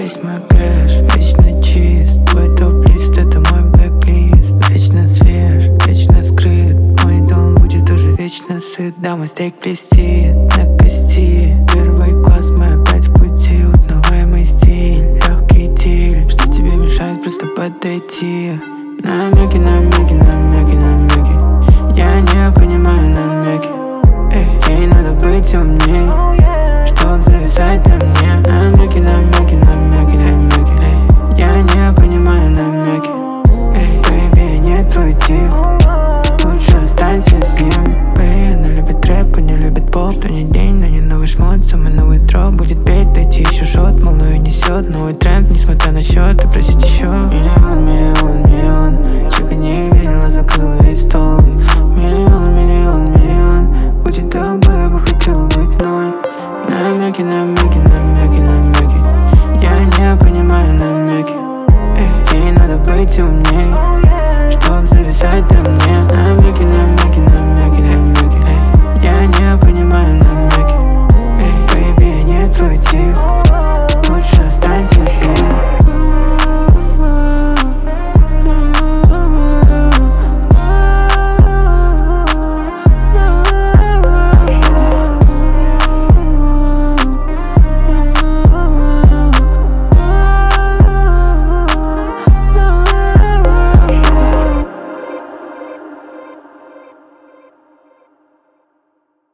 весь мой кэш вечно чист. Твой топ-лист — это мой блэк-лист. Вечно свеж, вечно скрыт. Мой дом будет уже вечно сыт. Да, мой стейк блестит на кости. Первый класс, мы опять в пути. Узнаваемый стиль, легкий тиль. Что тебе мешает просто подойти? Намеки, намеки, намеки, намеки. Я не понимаю намеки. Ей надо быть умней, чтоб зависать на мне. Намеки, намеки, намеки, намеки. Я не понимаю намеки. Бэйби, не твой тип, лучше останься с ним. Бэй, она любит рэп, не любит поп. Что не день, но не новый шмот. Самый новый дроп будет петь, дайте еще шот. Малую несет новый тренд, несмотря на счет. И просить еще миллион, миллион, миллион. Чека не видела, закрыла весь стол. Миллион, миллион, миллион. Будет так бы, я бы хотел быть мной. Намеки, намеки, намеки, намеки. Я не понимаю намеки. Ей надо быть умней, чтоб зависать на мне. Намеки, намеки.